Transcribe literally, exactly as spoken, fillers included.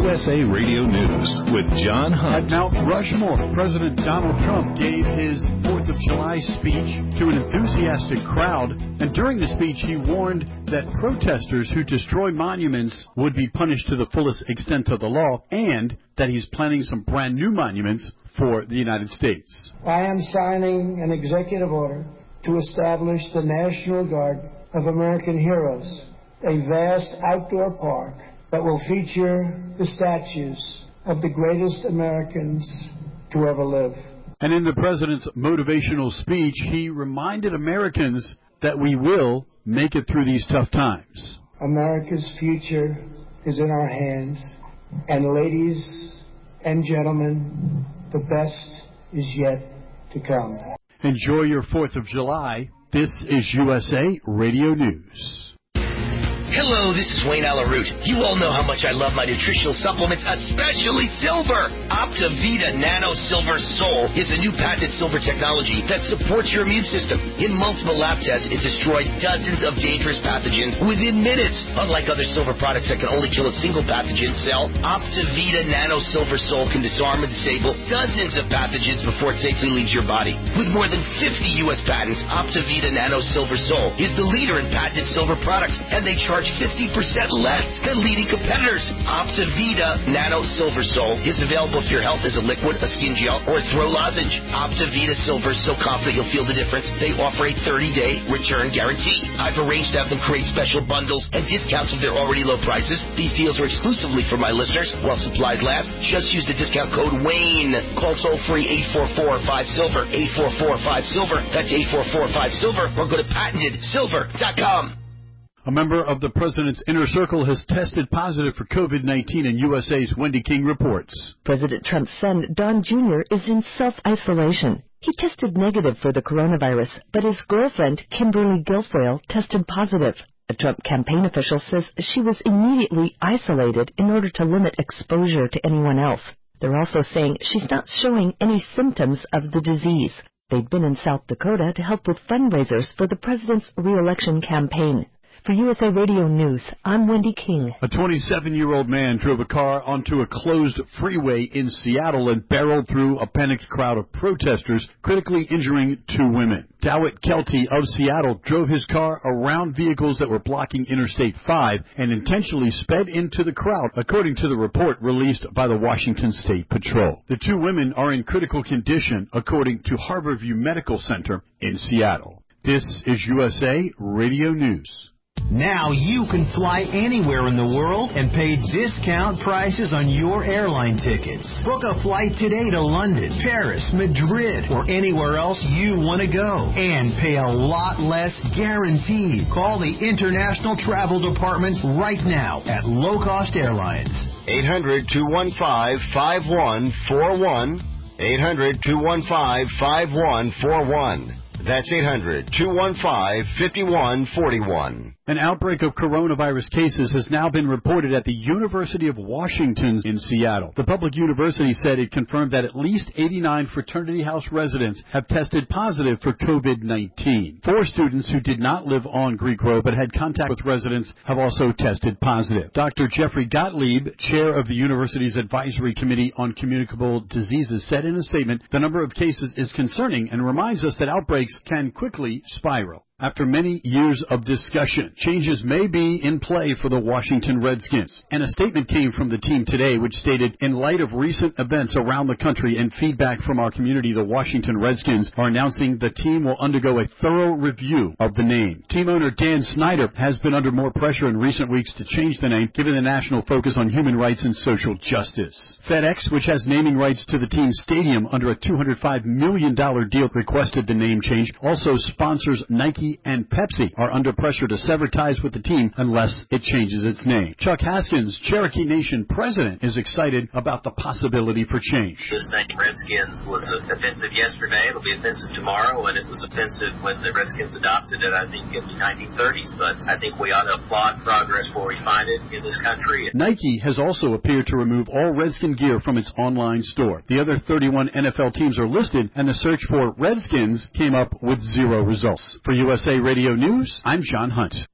U S A Radio News with John Hunt. At Mount Rushmore, President Donald Trump gave his fourth of July speech to an enthusiastic crowd, and during the speech he warned that protesters who destroy monuments would be punished to the fullest extent of the law, and that he's planning some brand new monuments for the United States. I am signing an executive order to establish the National Guard of American Heroes, a vast outdoor park that will feature the statues of the greatest Americans to ever live. And in the president's motivational speech, he reminded Americans that we will make it through these tough times. America's future is in our hands, and ladies and gentlemen, the best is yet to come. Enjoy your fourth of July. This is U S A Radio News. Hello, this is Wayne Alaroot. You all know how much I love my nutritional supplements, especially silver. Optavita Nano Silver Sol is a new patented silver technology that supports your immune system. In multiple lab tests, it destroyed dozens of dangerous pathogens within minutes. Unlike other silver products that can only kill a single pathogen cell, Optavita Nano Silver Sol can disarm and disable dozens of pathogens before it safely leaves your body. With more than fifty U S patents, Optavita Nano Silver Sol is the leader in patented silver products, and they charge fifty percent less than leading competitors. Optavita Nano Silver Sol is available for your health as a liquid, a skin gel, or a throw lozenge. Optavita Silver is so confident you'll feel the difference, they offer a thirty-day return guarantee. I've arranged to have them create special bundles and discounts of their already low prices. These deals are exclusively for my listeners. While supplies last, just use the discount code WAYNE. Call toll-free eight four four five silver, eight four four five silver. That's eight four four five silver, or go to patented silver dot com. A member of the president's inner circle has tested positive for COVID nineteen, and U S A's Wendy King reports. President Trump's son, Don Junior, is in self-isolation. He tested negative for the coronavirus, but his girlfriend, Kimberly Guilfoyle, tested positive. A Trump campaign official says she was immediately isolated in order to limit exposure to anyone else. They're also saying she's not showing any symptoms of the disease. They'd been in South Dakota to help with fundraisers for the president's re-election campaign. For U S A Radio News, I'm Wendy King. A twenty-seven-year-old man drove a car onto a closed freeway in Seattle and barreled through a panicked crowd of protesters, critically injuring two women. Dowett Kelty of Seattle drove his car around vehicles that were blocking Interstate five and intentionally sped into the crowd, according to the report released by the Washington State Patrol. The two women are in critical condition, according to Harborview Medical Center in Seattle. This is U S A Radio News. Now you can fly anywhere in the world and pay discount prices on your airline tickets. Book a flight today to London, Paris, Madrid, or anywhere else you want to go. And pay a lot less guaranteed. Call the International Travel Department right now at Low Cost Airlines. eight hundred, two one five, five one four one. eight hundred, two one five, five one four one. That's eight hundred, two one five, five one four one. An outbreak of coronavirus cases has now been reported at the University of Washington in Seattle. The public university said it confirmed that at least eighty-nine Fraternity House residents have tested positive for COVID nineteen. Four students who did not live on Greek Road but had contact with residents have also tested positive. Doctor Jeffrey Gottlieb, chair of the university's Advisory Committee on Communicable Diseases, said in a statement, the number of cases is concerning and reminds us that outbreaks can quickly spiral. After many years of discussion, changes may be in play for the Washington Redskins. And a statement came from the team today which stated, in light of recent events around the country and feedback from our community, the Washington Redskins are announcing the team will undergo a thorough review of the name. Team owner Dan Snyder has been under more pressure in recent weeks to change the name, given the national focus on human rights and social justice. FedEx, which has naming rights to the team's stadium under a two hundred five million dollars deal, requested the name change. Also, sponsors Nike and Pepsi are under pressure to sever ties with the team unless it changes its name. Chuck Haskins, Cherokee Nation president, is excited about the possibility for change. This name Redskins was offensive yesterday. It'll be offensive tomorrow, and it was offensive when the Redskins adopted it, I think, in the nineteen thirties. But I think we ought to applaud progress where we find it in this country. Nike has also appeared to remove all Redskin gear from its online store. The other thirty-one N F L teams are listed, and the search for Redskins came up with zero results. For U S A Radio News, I'm John Hunt.